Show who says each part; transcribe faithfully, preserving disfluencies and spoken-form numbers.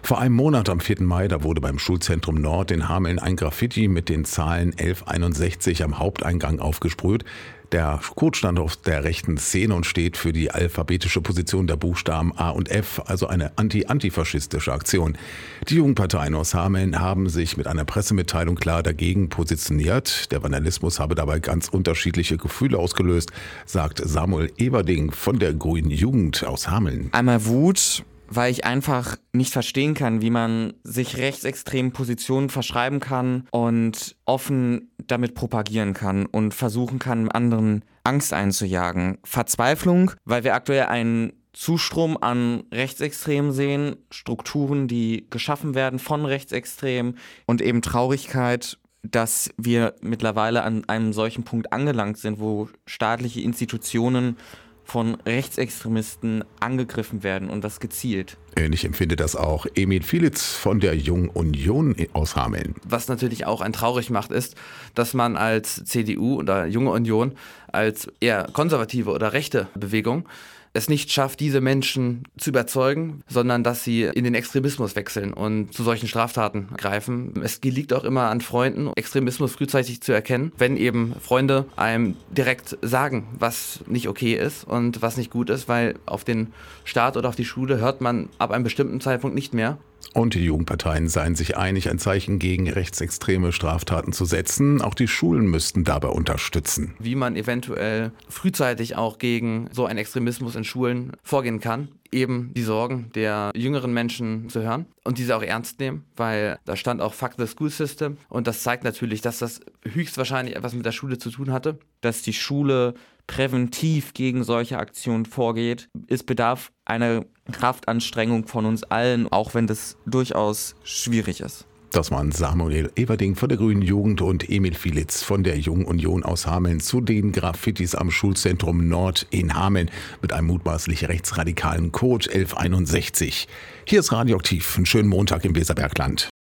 Speaker 1: Vor einem Monat, am vierten Mai, da wurde beim Schulzentrum Nord in Hameln ein Graffiti mit den Zahlen elf einundsechzig am Haupteingang aufgesprüht. Der Code stand auf der rechten Szene und steht für die alphabetische Position der Buchstaben A und F, also eine anti-antifaschistische Aktion. Die Jugendparteien aus Hameln haben sich mit einer Pressemitteilung klar dagegen positioniert. Der Vandalismus habe dabei ganz unterschiedliche Gefühle ausgelöst, sagt Samuel Everding von der Grünen Jugend aus Hameln.
Speaker 2: Einmal Wut, weil ich einfach nicht verstehen kann, wie man sich rechtsextremen Positionen verschreiben kann und offen damit propagieren kann und versuchen kann, anderen Angst einzujagen. Verzweiflung, weil wir aktuell einen Zustrom an Rechtsextremen sehen, Strukturen, die geschaffen werden von Rechtsextremen, und eben Traurigkeit, dass wir mittlerweile an einem solchen Punkt angelangt sind, wo staatliche Institutionen von Rechtsextremisten angegriffen werden, und das gezielt.
Speaker 1: Ähnlich empfindet das auch Emil Fielitz von der Jungen Union aus Hameln.
Speaker 3: Was natürlich auch ein traurig macht, ist, dass man als C D U oder Junge Union, als eher konservative oder rechte Bewegung, es nicht schafft, diese Menschen zu überzeugen, sondern dass sie in den Extremismus wechseln und zu solchen Straftaten greifen. Es liegt auch immer an Freunden, Extremismus frühzeitig zu erkennen, wenn eben Freunde einem direkt sagen, was nicht okay ist und was nicht gut ist, weil auf den Staat oder auf die Schule hört man ab einem bestimmten Zeitpunkt nicht mehr.
Speaker 1: Und die Jugendparteien seien sich einig, ein Zeichen gegen rechtsextreme Straftaten zu setzen. Auch die Schulen müssten dabei unterstützen.
Speaker 3: Wie man eventuell frühzeitig auch gegen so einen Extremismus in Schulen vorgehen kann. Eben die Sorgen der jüngeren Menschen zu hören und diese auch ernst nehmen, weil da stand auch Fuck the School System, und das zeigt natürlich, dass das höchstwahrscheinlich etwas mit der Schule zu tun hatte.
Speaker 2: Dass die Schule präventiv gegen solche Aktionen vorgeht. Es bedarf einer Kraftanstrengung von uns allen, auch wenn das durchaus schwierig ist.
Speaker 1: Das waren Samuel Everding von der Grünen Jugend und Emil Fielitz von der Jungen Union aus Hameln zu den Graffitis am Schulzentrum Nord in Hameln mit einem mutmaßlich rechtsradikalen Code elf einundsechzig. Hier ist Radioaktiv. Einen schönen Montag im Weserbergland.